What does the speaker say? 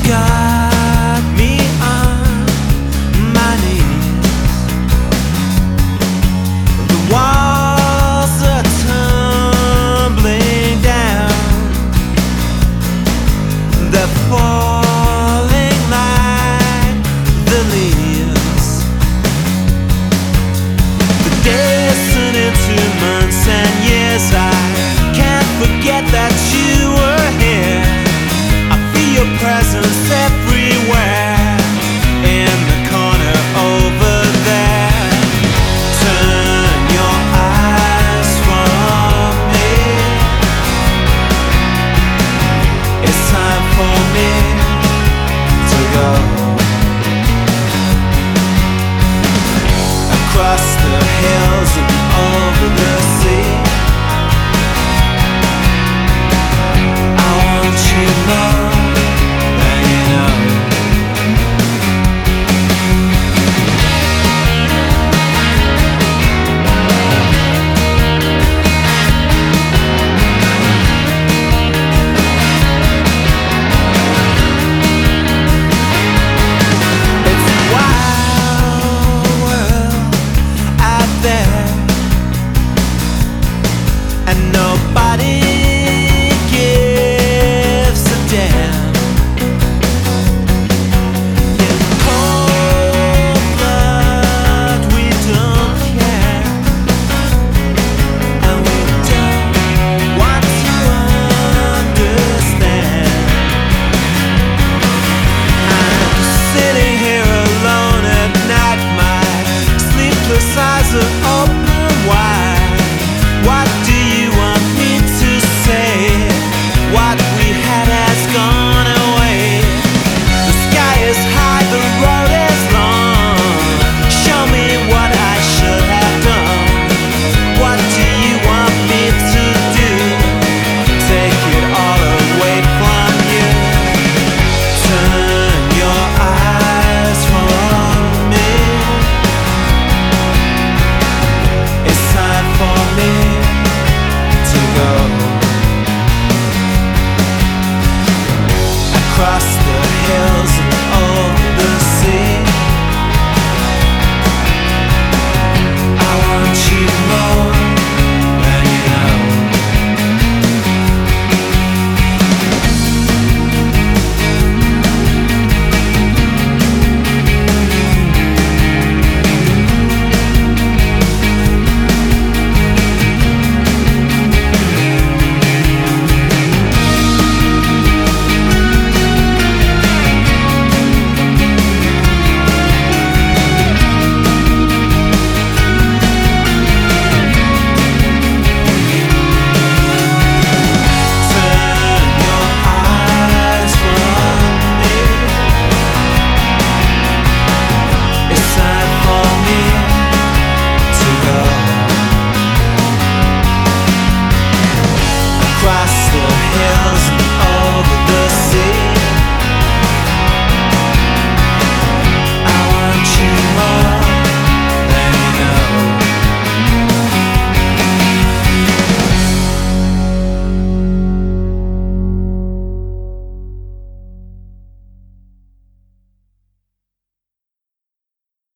got me on my knees. The walls are tumbling down. They're falling like the leaves. The days turn into months and years. I can't forget that you were here. Your presence everywhere, in the corner over there. Turn your eyes from me. It's time for me to go across the hills and over the sea. I want you more. And nobody gives a damn. In cold blood we don't care, and we don't want to understand. I'm sitting here alone at night, my sleepless eyes are open wide. What do you want me to say? What we had has gone away. The sky is high, the road is long. Show me what I should have done. What do you want me to do? Take it all away from you. Turn your eyes from me. It's time for me to go across the hills and over the sea. I want you more.